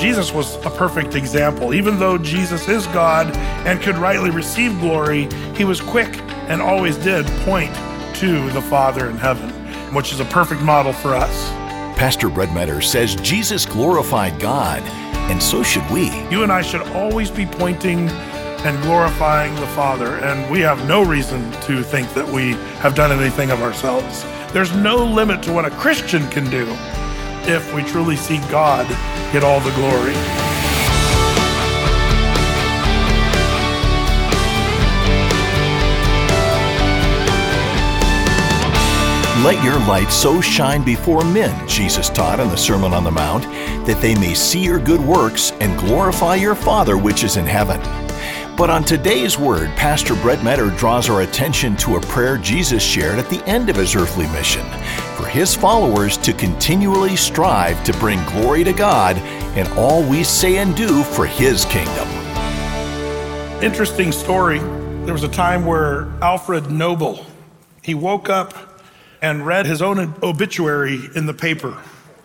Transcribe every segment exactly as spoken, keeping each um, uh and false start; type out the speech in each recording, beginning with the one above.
Jesus was a perfect example. Even though Jesus is God and could rightly receive glory, he was quick and always did point to the Father in heaven, which is a perfect model for us. Pastor Brett Meador says Jesus glorified God, and so should we. You and I should always be pointing and glorifying the Father, and we have no reason to think that we have done anything of ourselves. There's no limit to what a Christian can do if we truly see God get all the glory. Let your light so shine before men, Jesus taught in the Sermon on the Mount, that they may see your good works and glorify your Father which is in heaven. But on today's Word, Pastor Brett Meador draws our attention to a prayer Jesus shared at the end of his earthly mission, for his followers to continually strive to bring glory to God in all we say and do for his kingdom. Interesting story. There was a time where Alfred Nobel, he woke up and read his own obituary in the paper.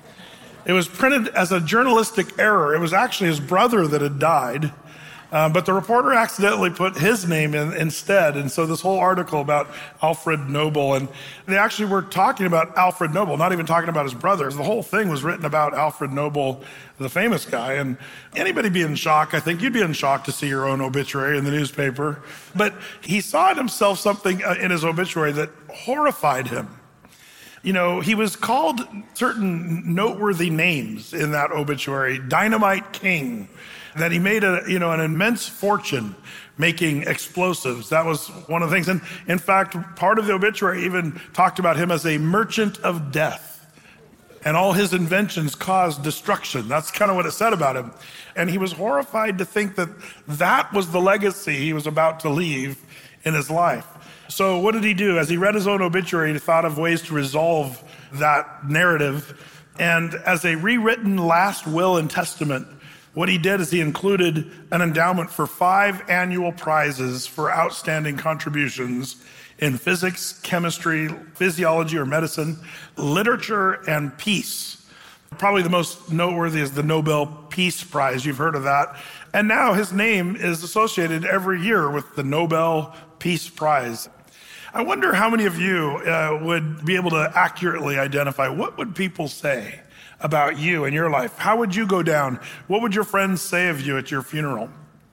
It was printed as a journalistic error. It was actually his brother that had died, uh, but the reporter accidentally put his name in instead. And so this whole article about Alfred Nobel, and they actually were talking about Alfred Nobel, not even talking about his brothers. The whole thing was written about Alfred Nobel, the famous guy. And anybody be in shock, I think you'd be in shock to see your own obituary in the newspaper. But he saw in himself something in his obituary that horrified him. You know, he was called certain noteworthy names in that obituary. Dynamite King, that he made a, you know, an immense fortune making explosives. That was one of the things. And in fact, part of the obituary even talked about him as a merchant of death. And all his inventions caused destruction. That's kind of what it said about him. And he was horrified to think that that was the legacy he was about to leave in his life. So what did he do? As he read his own obituary, he thought of ways to resolve that narrative. And as a rewritten last will and testament, what he did is he included an endowment for five annual prizes for outstanding contributions in physics, chemistry, physiology or medicine, literature, and peace. Probably the most noteworthy is the Nobel Peace Prize. You've heard of that. And now his name is associated every year with the Nobel Peace Prize. I wonder how many of you uh, would be able to accurately identify what would people say about you in your life? How would you go down? What would your friends say of you at your funeral?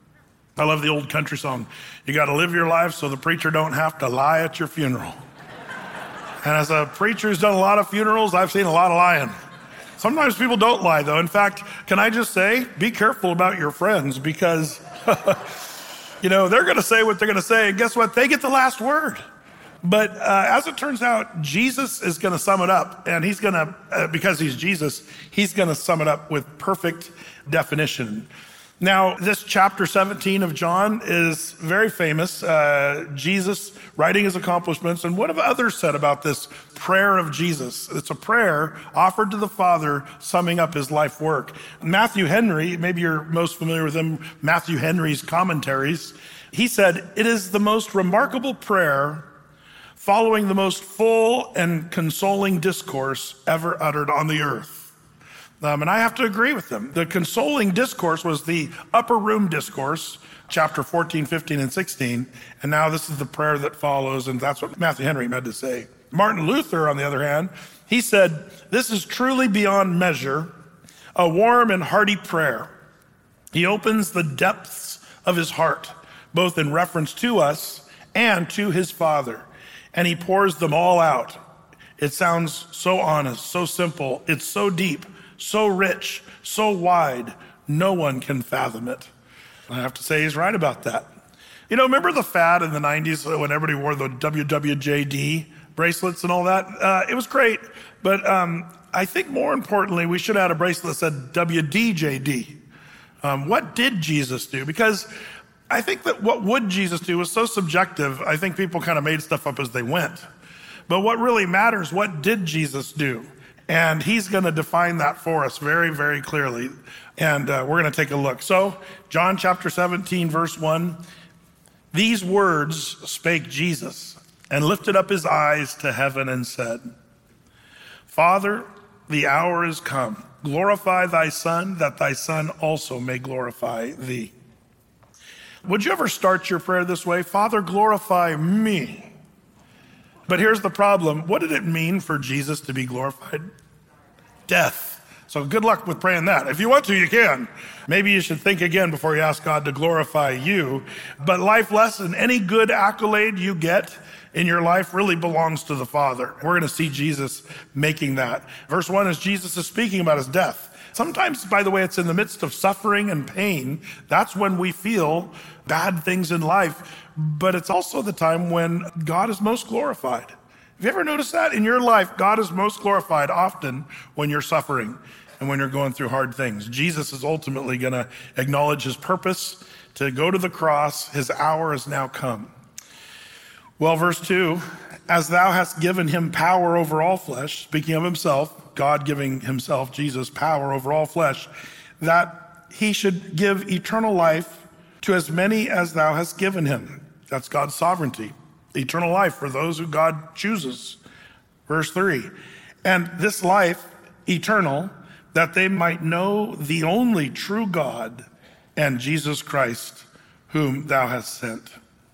I love the old country song. You got to live your life so the preacher don't have to lie at your funeral. And as a preacher who's done a lot of funerals, I've seen a lot of lying. Sometimes people don't lie, though. In fact, can I just say, be careful about your friends, because you know, they're going to say what they're going to say, and guess what? They get the last word. But uh, as it turns out, Jesus is going to sum it up, and he's going to, uh, because he's Jesus, he's going to sum it up with perfect definition. Now, this chapter seventeen of John is very famous. Uh, Jesus writing his accomplishments, and what have others said about this prayer of Jesus? It's a prayer offered to the Father, summing up his life work. Matthew Henry, maybe you're most familiar with him, Matthew Henry's commentaries, he said, "It is the most remarkable prayer following the most full and consoling discourse ever uttered on the earth." Um, and I have to agree with them. The consoling discourse was the upper room discourse, chapter fourteen, fifteen, and sixteen. And now this is the prayer that follows, and that's what Matthew Henry meant to say. Martin Luther, on the other hand, he said, "This is truly beyond measure, a warm and hearty prayer. He opens the depths of his heart, both in reference to us and to his Father, and he pours them all out. It sounds so honest, so simple, it's so deep, so rich, so wide, no one can fathom it." I have to say he's right about that. You know, remember the fad in the nineties when everybody wore the W W J D bracelets and all that? Uh, it was great, but um, I think more importantly, we should have had a bracelet that said W D J D. Um, what did Jesus do? Because I think that what would Jesus do was so subjective. I think people kind of made stuff up as they went. But what really matters, what did Jesus do? And he's going to define that for us very, very clearly. And uh, we're going to take a look. So, John chapter seventeen, verse one, "These words spake Jesus, and lifted up his eyes to heaven and said, Father, the hour is come. Glorify thy Son, that thy Son also may glorify thee. Would you ever start your prayer this way? Father, glorify me. But here's the problem. What did it mean for Jesus to be glorified? Death. So good luck with praying that. If you want to, you can. Maybe you should think again before you ask God to glorify you. But life lesson, any good accolade you get in your life really belongs to the Father. We're going to see Jesus making that. Verse one is Jesus is speaking about his death. Sometimes, by the way, it's in the midst of suffering and pain. That's when we feel bad things in life. But it's also the time when God is most glorified. Have you ever noticed that? In your life, God is most glorified often when you're suffering and when you're going through hard things. Jesus is ultimately going to acknowledge his purpose to go to the cross. His hour has now come. Well, verse two, as thou hast given him power over all flesh, speaking of himself, God giving himself, Jesus, power over all flesh, that he should give eternal life to as many as thou hast given him. That's God's sovereignty. Eternal life for those who God chooses. Verse three, and this life eternal, that they might know the only true God and Jesus Christ, whom thou hast sent.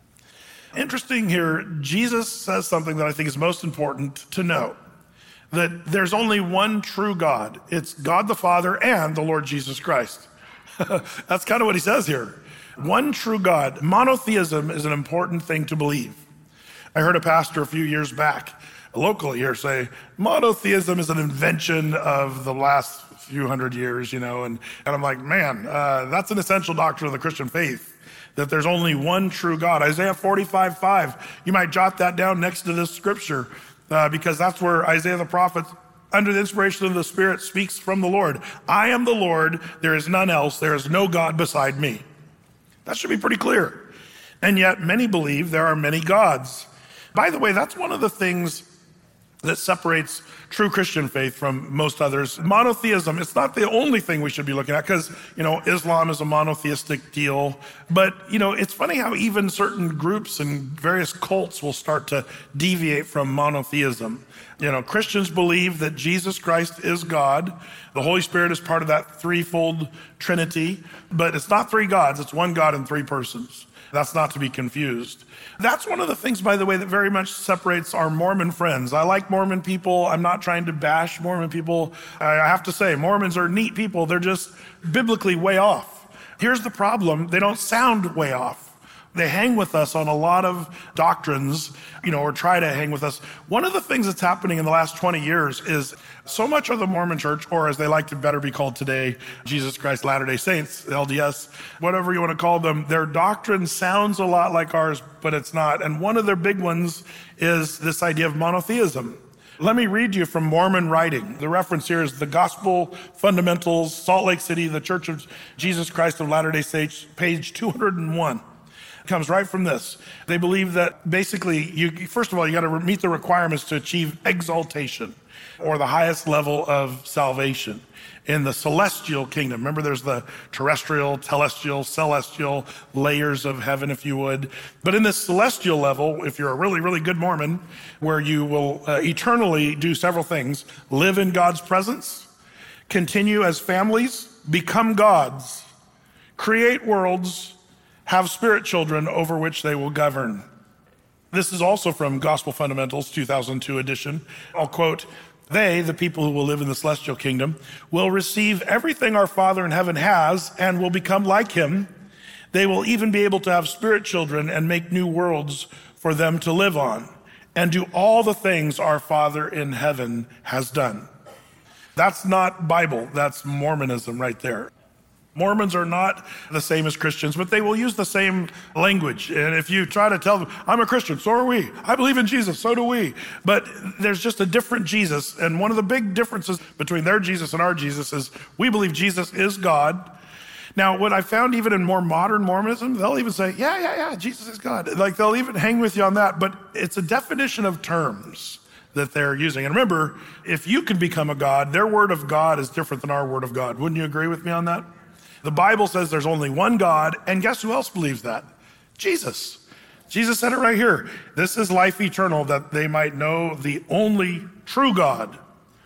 Interesting here, Jesus says something that I think is most important to know, that there's only one true God. It's God the Father and the Lord Jesus Christ. That's kind of what he says here. One true God. Monotheism is an important thing to believe. I heard a pastor a few years back, locally here, say, monotheism is an invention of the last few hundred years, you know, and, and I'm like, man, uh, that's an essential doctrine of the Christian faith, that there's only one true God. Isaiah forty-five five, you might jot that down next to this scripture, uh, because that's where Isaiah the prophet, under the inspiration of the Spirit, speaks from the Lord. I am the Lord, there is none else, there is no God beside me. That should be pretty clear. And yet many believe there are many gods. By the way, that's one of the things that separates true Christian faith from most others. Monotheism, it's not the only thing we should be looking at because, you know, Islam is a monotheistic deal. But, you know, it's funny how even certain groups and various cults will start to deviate from monotheism. You know, Christians believe that Jesus Christ is God. The Holy Spirit is part of that threefold Trinity. But it's not three gods, it's one God in three persons. That's not to be confused. That's one of the things, by the way, that very much separates our Mormon friends. I like Mormon people. I'm not trying to bash Mormon people. I have to say, Mormons are neat people. They're just biblically way off. Here's the problem. They don't sound way off. They hang with us on a lot of doctrines, you know, or try to hang with us. One of the things that's happening in the last twenty years is so much of the Mormon church, or as they like to better be called today, Jesus Christ Latter-day Saints, L D S, whatever you want to call them, their doctrine sounds a lot like ours, but it's not. And one of their big ones is this idea of monotheism. Let me read you from Mormon writing. The reference here is the Gospel Fundamentals, Salt Lake City, the Church of Jesus Christ of Latter-day Saints, page two hundred one. It comes right from this. They believe that basically, you first of all, you got to meet the requirements to achieve exaltation, or the highest level of salvation in the celestial kingdom. Remember, there's the terrestrial, telestial, celestial layers of heaven, if you would. But in this celestial level, if you're a really, really good Mormon, where you will uh, eternally do several things: live in God's presence, continue as families, become gods, create worlds, have spirit children over which they will govern. This is also from Gospel Fundamentals, two thousand two edition. I'll quote, they, the people who will live in the celestial kingdom, will receive everything our Father in heaven has and will become like him. They will even be able to have spirit children and make new worlds for them to live on and do all the things our Father in heaven has done. That's not Bible, that's Mormonism right there. Mormons are not the same as Christians, but they will use the same language. And if you try to tell them, I'm a Christian, so are we. I believe in Jesus, so do we. But there's just a different Jesus. And one of the big differences between their Jesus and our Jesus is we believe Jesus is God. Now, what I found even in more modern Mormonism, they'll even say, yeah, yeah, yeah, Jesus is God. Like they'll even hang with you on that, but it's a definition of terms that they're using. And remember, if you can become a God, their word of God is different than our word of God. Wouldn't you agree with me on that? The Bible says there's only one God, and guess who else believes that? Jesus. Jesus said it right here. This is life eternal, that they might know the only true God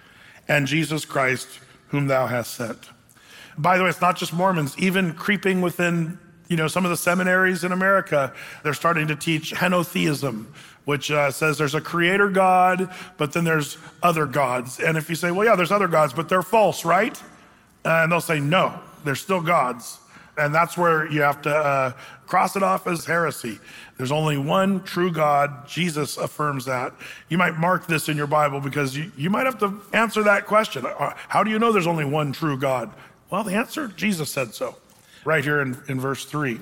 and Jesus Christ, whom thou hast sent. By the way, it's not just Mormons, even creeping within, you know, some of the seminaries in America, they're starting to teach henotheism, which uh, says there's a creator God, but then there's other gods. And if you say, well, yeah, there's other gods, but they're false, right? Uh, and they'll say, no, they're still gods. And that's where you have to uh, cross it off as heresy. There's only one true God. Jesus affirms that. You might mark this in your Bible because you, you might have to answer that question. How do you know there's only one true God? Well, the answer, Jesus said so, right here in, in verse three.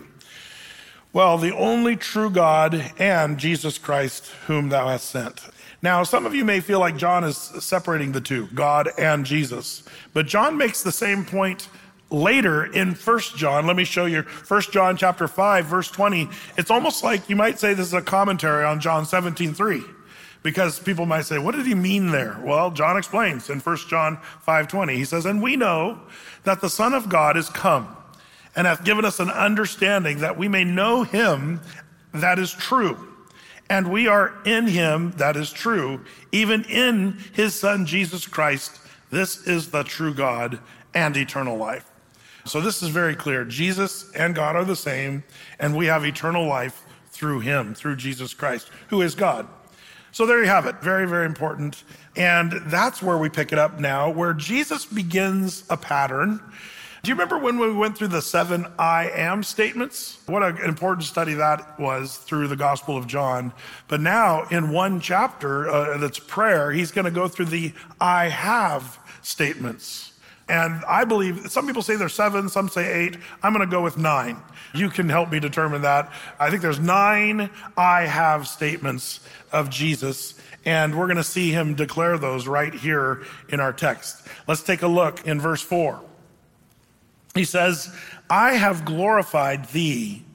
Well, the only true God and Jesus Christ, whom thou hast sent. Now, some of you may feel like John is separating the two, God and Jesus. But John makes the same point later in First John. Let me show you First John chapter five, verse twenty. It's almost like you might say this is a commentary on John seventeen three. Because people might say, what did he mean there? Well, John explains in First John five twenty. He says, and we know that the Son of God is come and hath given us an understanding that we may know him that is true. And we are in him that is true, even in his Son, Jesus Christ. This is the true God and eternal life. So this is very clear. Jesus and God are the same, and we have eternal life through him, through Jesus Christ, who is God. So there you have it. Very, very important. And that's where we pick it up now, where Jesus begins a pattern. Do you remember when we went through the seven I am statements? What an important study that was through the Gospel of John. But now in one chapter uh, that's prayer, he's going to go through the I have statements. And I believe, some people say there's seven, some say eight. I'm going to go with nine. You can help me determine that. I think there's nine I have statements of Jesus, and we're going to see him declare those right here in our text. Let's take a look in verse four. He says, I have glorified thee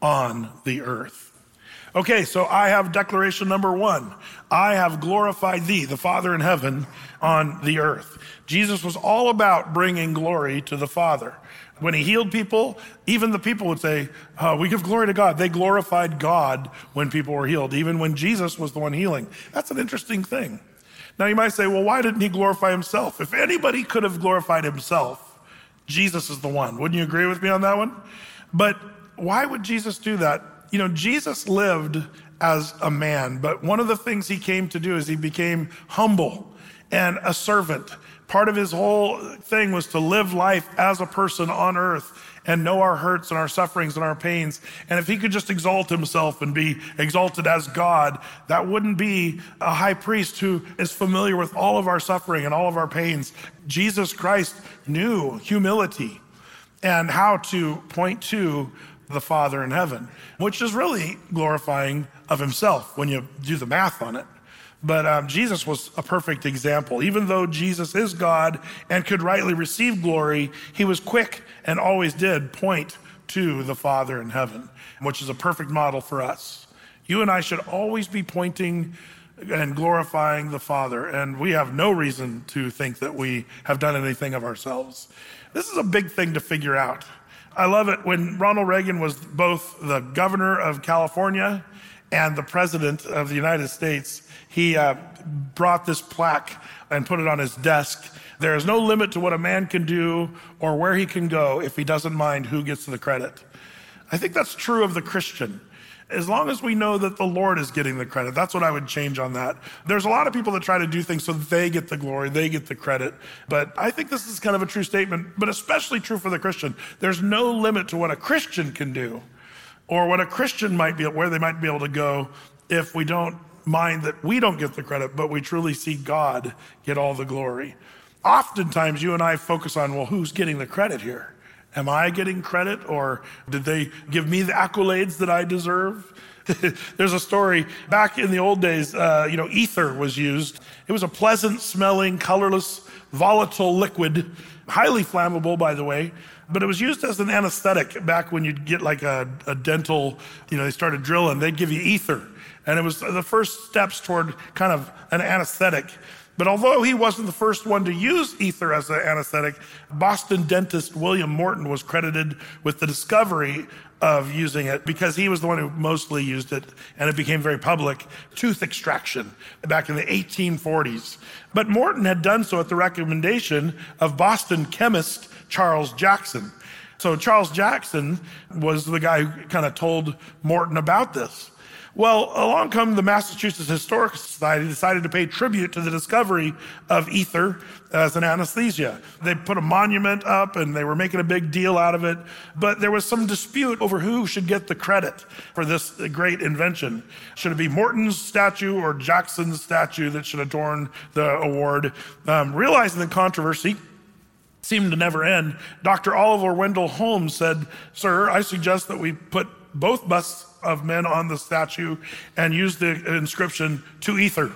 on the earth. Okay, so I have declaration number one. I have glorified thee, the Father in heaven, on the earth. Jesus was all about bringing glory to the Father. When he healed people, even the people would say, oh, we give glory to God. They glorified God when people were healed, even when Jesus was the one healing. That's an interesting thing. Now you might say, well, why didn't he glorify himself? If anybody could have glorified himself, Jesus is the one. Wouldn't you agree with me on that one? But why would Jesus do that? You know, Jesus lived as a man, but one of the things he came to do is he became humble and a servant. Part of his whole thing was to live life as a person on earth and know our hurts and our sufferings and our pains. And if he could just exalt himself and be exalted as God, that wouldn't be a high priest who is familiar with all of our suffering and all of our pains. Jesus Christ knew humility and how to point to the Father in heaven, which is really glorifying of himself when you do the math on it. But um, Jesus was a perfect example. Even though Jesus is God and could rightly receive glory, he was quick and always did point to the Father in heaven, which is a perfect model for us. You and I should always be pointing and glorifying the Father, and we have no reason to think that we have done anything of ourselves. This is a big thing to figure out. I love it when Ronald Reagan was both the governor of California and the president of the United States. He uh, brought this plaque and put it on his desk. There is no limit to what a man can do or where he can go if he doesn't mind who gets the credit. I think that's true of the Christian. As long as we know that the Lord is getting the credit, that's what I would change on that. There's a lot of people that try to do things so that they get the glory, they get the credit. But I think this is kind of a true statement, but especially true for the Christian. There's no limit to what a Christian can do or what a Christian might be, where they might be able to go if we don't mind that we don't get the credit, but we truly see God get all the glory. Oftentimes you and I focus on, well, who's getting the credit here? Am I getting credit, or did they give me the accolades that I deserve? There's a story back in the old days, uh, you know, ether was used. It was a pleasant smelling, colorless, volatile liquid, highly flammable, by the way, but it was used as an anesthetic back when you'd get like a, a dental, you know, they started drilling, they'd give you ether. And it was the first steps toward kind of an anesthetic. But although he wasn't the first one to use ether as an anesthetic, Boston dentist William Morton was credited with the discovery of using it because he was the one who mostly used it, and it became very public, tooth extraction back in the eighteen forties. But Morton had done so at the recommendation of Boston chemist Charles Jackson. So Charles Jackson was the guy who kind of told Morton about this. Well, along come the Massachusetts Historical Society decided to pay tribute to the discovery of ether as an anesthesia. They put a monument up and they were making a big deal out of it, but there was some dispute over who should get the credit for this great invention. Should it be Morton's statue or Jackson's statue that should adorn the award? Um, realizing the controversy seemed to never end, Doctor Oliver Wendell Holmes said, "Sir, I suggest that we put both busts of men on the statue and use the inscription, 'To Ether.'"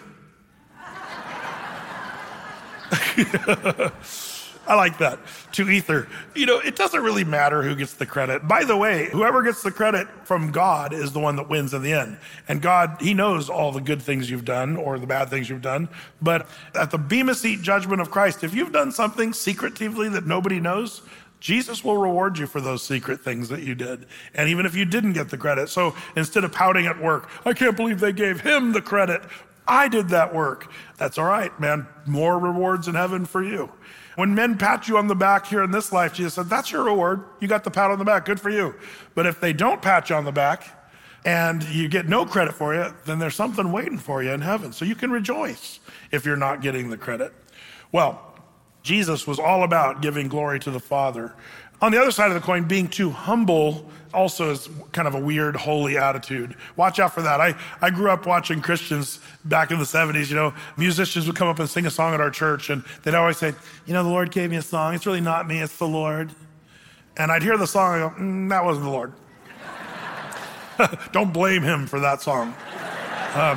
I like that, "To Ether." You know, it doesn't really matter who gets the credit. By the way, whoever gets the credit from God is the one that wins in the end. And God, he knows all the good things you've done or the bad things you've done. But at the Bema Seat judgment of Christ, if you've done something secretively that nobody knows, Jesus will reward you for those secret things that you did. And even if you didn't get the credit. So instead of pouting at work, "I can't believe they gave him the credit. I did that work." That's all right, man. More rewards in heaven for you. When men pat you on the back here in this life, Jesus said, that's your reward. You got the pat on the back, good for you. But if they don't pat you on the back and you get no credit for you, then there's something waiting for you in heaven. So you can rejoice if you're not getting the credit. Well, Jesus was all about giving glory to the Father. On the other side of the coin, being too humble also is kind of a weird, holy attitude. Watch out for that. I, I grew up watching Christians back in the seventies. You know, musicians would come up and sing a song at our church, and they'd always say, "You know, the Lord gave me a song. It's really not me, it's the Lord." And I'd hear the song and I go, mm, that wasn't the Lord. Don't blame him for that song. Um,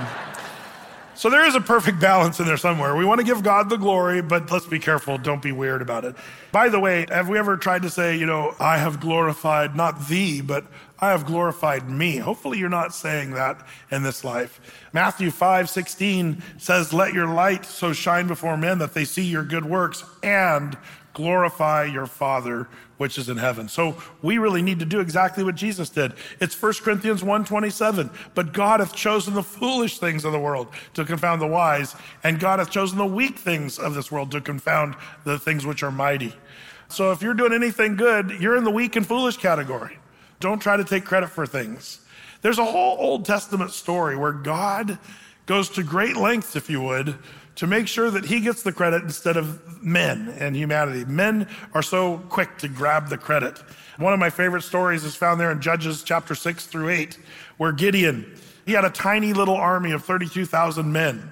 So there is a perfect balance in there somewhere. We want to give God the glory, but let's be careful. Don't be weird about it. By the way, have we ever tried to say, you know, "I have glorified not thee, but I have glorified me"? Hopefully you're not saying that in this life. Matthew five sixteen says, "Let your light so shine before men that they see your good works and glorify your Father which is in heaven." So we really need to do exactly what Jesus did. It's First Corinthians one twenty-seven. "But God hath chosen the foolish things of the world to confound the wise, and God hath chosen the weak things of this world to confound the things which are mighty." So if you're doing anything good, you're in the weak and foolish category. Don't try to take credit for things. There's a whole Old Testament story where God goes to great lengths, if you would, to make sure that he gets the credit instead of men and humanity. Men are so quick to grab the credit. One of my favorite stories is found there in Judges chapter six through eight, where Gideon, he had a tiny little army of thirty-two thousand men.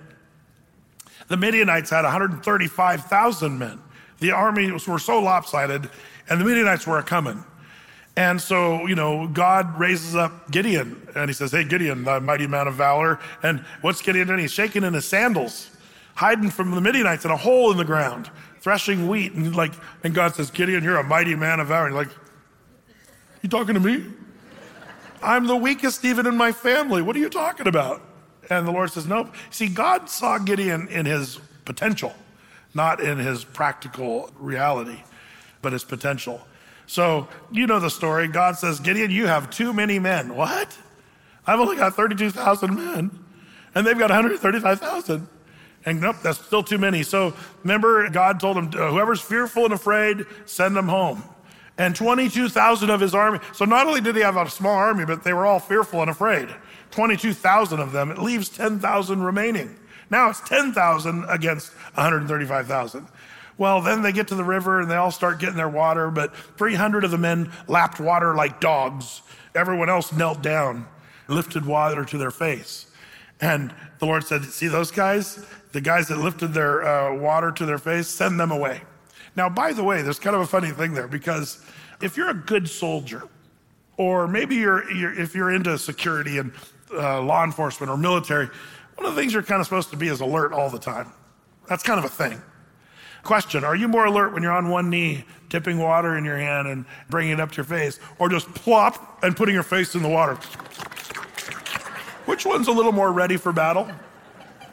The Midianites had one hundred thirty-five thousand men. The armies were so lopsided, and the Midianites were a-coming. And so, you know, God raises up Gideon, and he says, "Hey, Gideon, the mighty man of valor." And what's Gideon doing? He's shaking in his sandals, hiding from the Midianites in a hole in the ground, threshing wheat. And like, and God says, "Gideon, you're a mighty man of valor." And you're like, "You talking to me? I'm the weakest even in my family. What are you talking about?" And the Lord says, "Nope." See, God saw Gideon in his potential, not in his practical reality, but his potential. So you know the story. God says, "Gideon, you have too many men." What? I've only got thirty-two thousand men, and they've got one hundred thirty-five thousand. And nope, that's still too many. So remember, God told him, whoever's fearful and afraid, send them home. And twenty-two thousand of his army. So not only did he have a small army, but they were all fearful and afraid. twenty-two thousand of them. It leaves ten thousand remaining. Now it's ten thousand against one hundred thirty-five thousand. Well, then they get to the river and they all start getting their water, but three hundred of the men lapped water like dogs. Everyone else knelt down, lifted water to their face. And the Lord said, "See those guys? The guys that lifted their uh, water to their face, send them away." Now, by the way, there's kind of a funny thing there, because if you're a good soldier, or maybe you're, you're if you're into security and uh, law enforcement or military, one of the things you're kind of supposed to be is alert all the time. That's kind of a thing. Question, are you more alert when you're on one knee, tipping water in your hand and bringing it up to your face, or just plop and putting your face in the water? Which one's a little more ready for battle?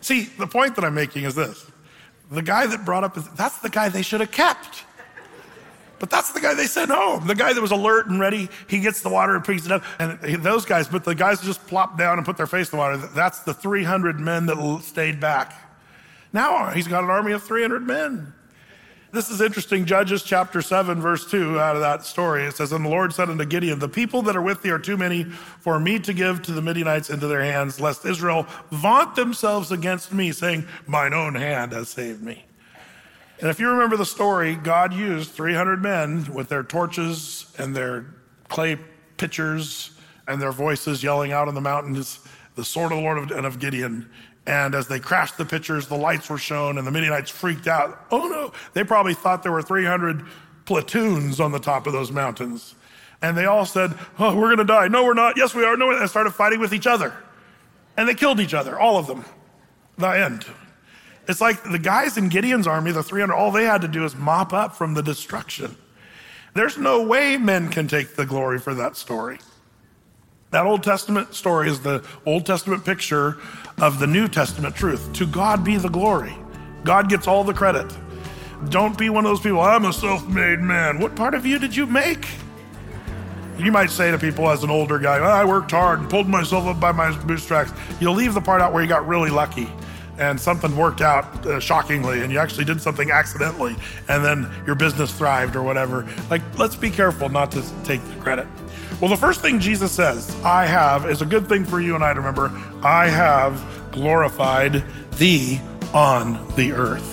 See, the point that I'm making is this. The guy that brought up, that's the guy they should have kept. But that's the guy they sent home. The guy that was alert and ready, he gets the water and picks it up. And those guys, but the guys that just plopped down and put their face in the water, that's the three hundred men that stayed back. Now he's got an army of three hundred men. This is interesting. Judges chapter seven, verse two, out of that story. It says, and the Lord said unto Gideon, the people that are with thee are too many for me to give to the Midianites into their hands, lest Israel vaunt themselves against me, saying, mine own hand has saved me. And if you remember the story, God used three hundred men with their torches and their clay pitchers and their voices yelling out on the mountains, the sword of the Lord and of Gideon. And as they crashed the pitchers, the lights were shown and the Midianites freaked out. Oh no, they probably thought there were three hundred platoons on the top of those mountains. And they all said, oh, we're gonna die. No, we're not. Yes, we are. No, and started fighting with each other. And they killed each other, all of them. The end. It's like the guys in Gideon's army, the three hundred, all they had to do is mop up from the destruction. There's no way men can take the glory for that story. That Old Testament story is the Old Testament picture of the New Testament truth. To God be the glory. God gets all the credit. Don't be one of those people, I'm a self-made man. What part of you did you make? You might say to people as an older guy, oh, I worked hard and pulled myself up by my bootstraps. You'll leave the part out where you got really lucky and something worked out uh, shockingly and you actually did something accidentally and then your business thrived or whatever. Like, let's be careful not to take the credit. Well, the first thing Jesus says, I have, is a good thing for you and I to remember. I have glorified thee on the earth.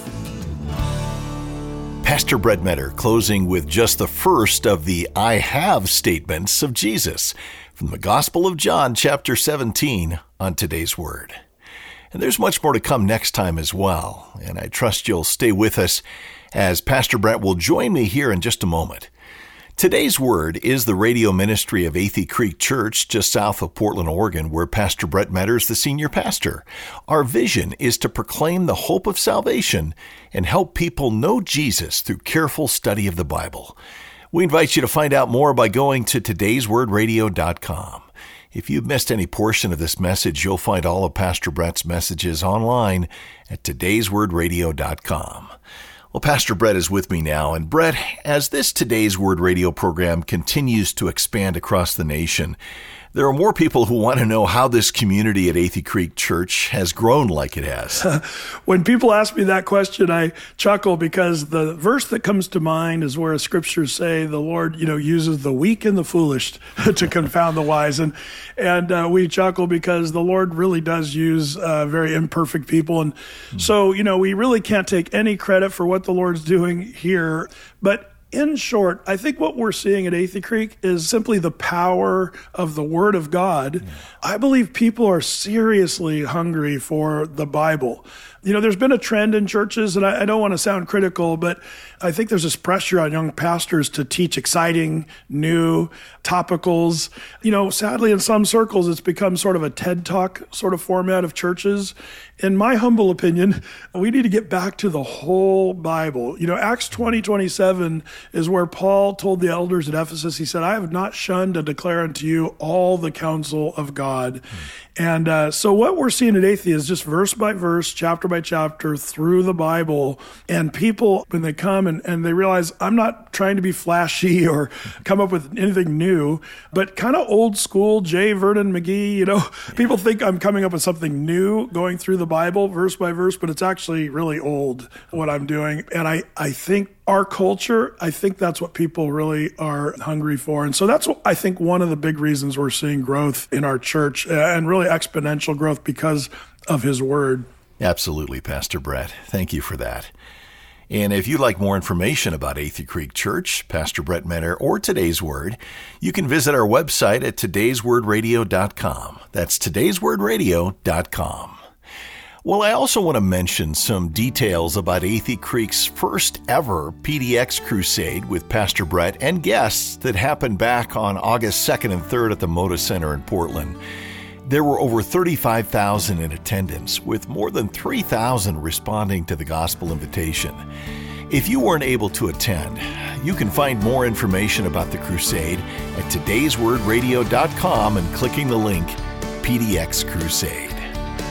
Pastor Brett Metter closing with just the first of the I have statements of Jesus from the Gospel of John, chapter seventeen, on today's Word. And there's much more to come next time as well, and I trust you'll stay with us as Pastor Brett will join me here in just a moment. Today's Word is the radio ministry of Athey Creek Church, just south of Portland, Oregon, where Pastor Brett Metter is the senior pastor. Our vision is to proclaim the hope of salvation and help people know Jesus through careful study of the Bible. We invite you to find out more by going to todays word radio dot com. If you've missed any portion of this message, you'll find all of Pastor Brett's messages online at todays word radio dot com. Well, Pastor Brett is with me now. And Brett, as this Today's Word radio program continues to expand across the nation, there are more people who want to know how this community at Athey Creek Church has grown like it has. When people ask me that question, I chuckle because the verse that comes to mind is where scriptures say the Lord, you know, uses the weak and the foolish to confound the wise. And and uh, we chuckle because the Lord really does use uh, very imperfect people. And mm-hmm. so, you know, we really can't take any credit for what the Lord's doing here. But in short, I think what we're seeing at Athey Creek is simply the power of the Word of God. Yeah. I believe people are seriously hungry for the Bible. You know, there's been a trend in churches, and I, I don't want to sound critical, but I think there's this pressure on young pastors to teach exciting, new topicals. You know, sadly, in some circles, it's become sort of a TED Talk sort of format of churches. In my humble opinion, we need to get back to the whole Bible. You know, Acts twenty twenty-seven is where Paul told the elders at Ephesus, he said, I have not shunned to declare unto you all the counsel of God. Mm. And uh, so what we're seeing at Athey is just verse by verse, chapter by chapter through the Bible. And people, when they come and, and they realize I'm not trying to be flashy or come up with anything new, but kind of old school, J. Vernon McGee, you know, people think I'm coming up with something new going through the Bible verse by verse, but it's actually really old what I'm doing. And I, I think our culture, I think that's what people really are hungry for. And so that's, what I think, one of the big reasons we're seeing growth in our church and really exponential growth because of His Word. Absolutely, Pastor Brett. Thank you for that. And if you'd like more information about Athey Creek Church, Pastor Brett Metter, or Today's Word, you can visit our website at todays word radio dot com. That's todays word radio dot com. Well, I also want to mention some details about Athey Creek's first ever P D X crusade with Pastor Brett and guests that happened back on August second and third at the Moda Center in Portland. There were over thirty-five thousand in attendance, with more than three thousand responding to the gospel invitation. If you weren't able to attend, you can find more information about the crusade at todays word radio dot com and clicking the link P D X Crusade.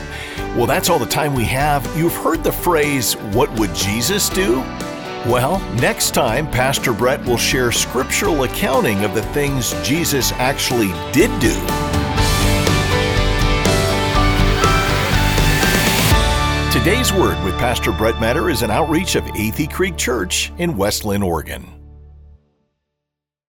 Well, that's all the time we have. You've heard the phrase, "What would Jesus do?" Well, next time, Pastor Brett will share scriptural accounting of the things Jesus actually did do. Today's Word with Pastor Brett Metter is an outreach of Athey Creek Church in West Linn, Oregon.